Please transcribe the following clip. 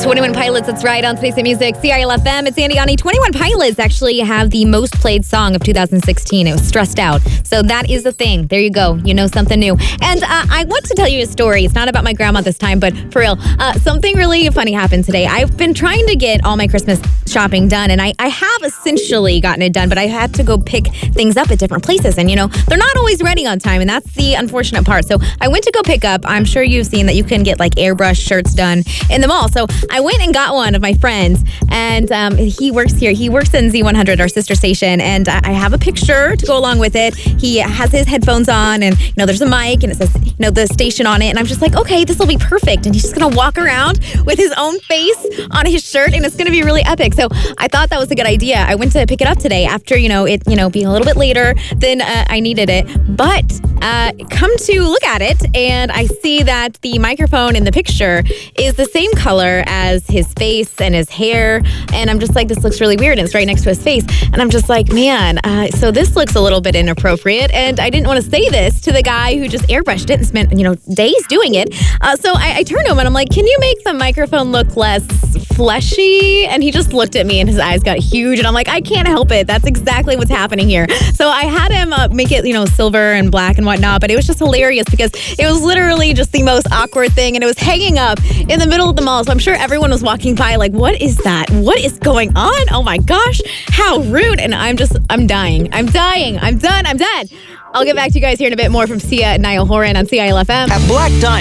21 Pilots, that's right, on Today's Hit Music, CILFM. It's Andy Ani. 21 Pilots actually have the most played song of 2016. It was Stressed Out. So that is the thing. There you go. You know something new. And I want to tell you a story. It's not about my grandma this time, but for real, something really funny happened today. I've been trying to get all my Christmas shopping done, and I have essentially gotten it done, but I had to go pick things up at different places. And, you know, they're not always ready on time, and that's the unfortunate part. So I went to go pick up. I'm sure you've seen that you can get like airbrush shirts done in the mall. So I went and got one of my friends, and he works here. He works in Z100, our sister station, and I have a picture to go along with it. He has his headphones on, and, you know, there's a mic, and it says, you know, the station on it, and I'm just like, okay, this will be perfect. And he's just going to walk around with his own face on his shirt, and it's going to be really epic. So I thought that was a good idea. I went to pick it up today after, it being a little bit later than I needed it. But come to look at it, and I see that the microphone in the picture is the same color as his face and his hair. And I'm just like, this looks really weird. And it's right next to his face. And I'm just like, man, so this looks a little bit inappropriate. And I didn't want to say this to the guy who just airbrushed it and spent, days doing it. So I turned to him and I'm like, can you make the microphone look less fleshy? And he just looked at me and his eyes got huge. And I'm like, I can't help it. That's exactly what's happening here. So I had him make it, silver and black and whatnot. But it was just hilarious because it was literally just the most awkward thing. And it was hanging up in the middle of the mall. So I'm sure everyone was walking by like, what is that? What is going on? Oh my gosh, how rude. And I'm dying. I'm done. I'm dead. I'll get back to you guys here in a bit more from Sia and Niall Horan on CILFM. At Black Diamond.